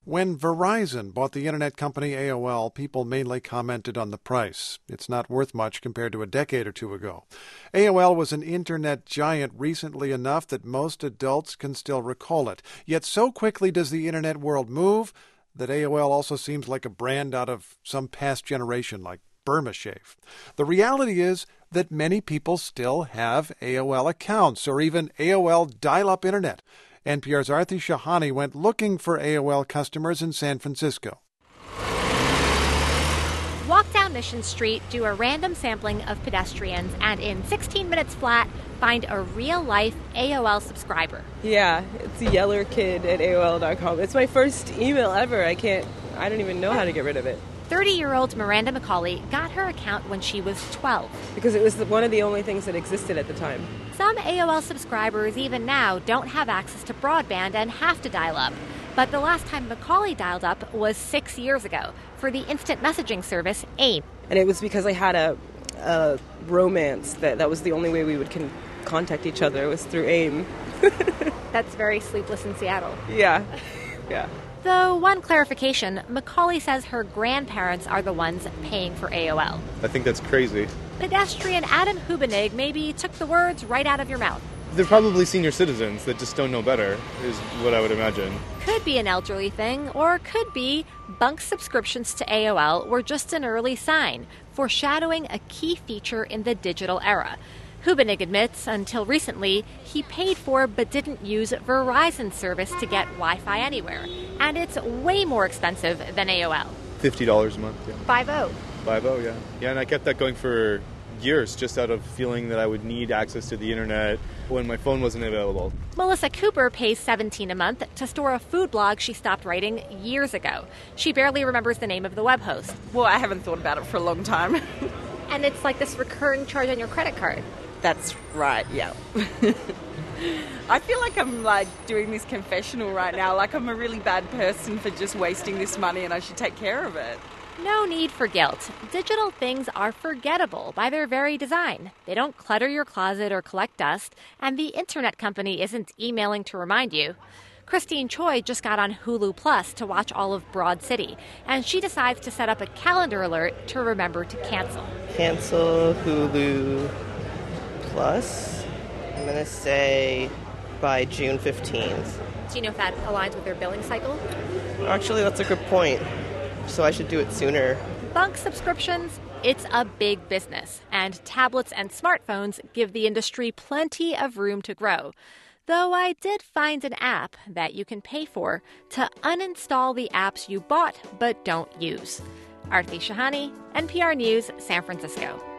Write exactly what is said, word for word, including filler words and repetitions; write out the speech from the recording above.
When Verizon bought the internet company A O L, people mainly commented on the price. It's not worth much compared to a decade or two ago. A O L was an internet giant recently enough that most adults can still recall it. Yet so quickly does the internet world move that A O L also seems like a brand out of some past generation, like Burma Shave. The reality is that many people still have A O L accounts or even A O L dial-up internet. N P R's Aarti Shahani went looking for A O L customers in San Francisco. Walk down Mission Street, do a random sampling of pedestrians, and in sixteen minutes flat, find a real-life A O L subscriber. Yeah, it's a yeller kid at A O L dot com. It's my first email ever. I can't, I don't even know how to get rid of it. thirty-year-old Miranda McCauley got her account when she was twelve. Because it was the, one of the only things that existed at the time. Some A O L subscribers, even now, don't have access to broadband and have to dial up. But the last time McCauley dialed up was six years ago for the instant messaging service AIM. And it was because I had a, a romance that that was the only way we would con- contact each other was through AIM. That's very Sleepless in Seattle. Yeah, yeah. Though, one clarification, McCauley says her grandparents are the ones paying for A O L. I think that's crazy. Pedestrian Adam Hubenig maybe took the words right out of your mouth. They're probably senior citizens that just don't know better, is what I would imagine. Could be an elderly thing, or could be bunk subscriptions to A O L were just an early sign, foreshadowing a key feature in the digital era. Hubenig admits, until recently, he paid for but didn't use Verizon service to get Wi-Fi anywhere. And it's way more expensive than A O L. fifty dollars a month, yeah. Five-oh. Five-oh, yeah. Yeah, and I kept that going for years, just out of feeling that I would need access to the internet when my phone wasn't available. Melissa Cooper pays seventeen dollars a month to store a food blog she stopped writing years ago. She barely remembers the name of the web host. Well, I haven't thought about it for a long time. And it's like this recurring charge on your credit card. That's right, yeah. I feel like I'm like doing this confessional right now, like I'm a really bad person for just wasting this money and I should take care of it. No need for guilt. Digital things are forgettable by their very design. They don't clutter your closet or collect dust, and the internet company isn't emailing to remind you. Christine Choi just got on Hulu Plus to watch all of Broad City, and she decides to set up a calendar alert to remember to cancel. Cancel Hulu Plus. I'm going to say by June fifteenth. Do you know if that aligns with their billing cycle? Actually, that's a good point. So I should do it sooner. Bunk subscriptions, it's a big business, and tablets and smartphones give the industry plenty of room to grow. Though I did find an app that you can pay for to uninstall the apps you bought but don't use. Aarti Shahani, N P R News, San Francisco.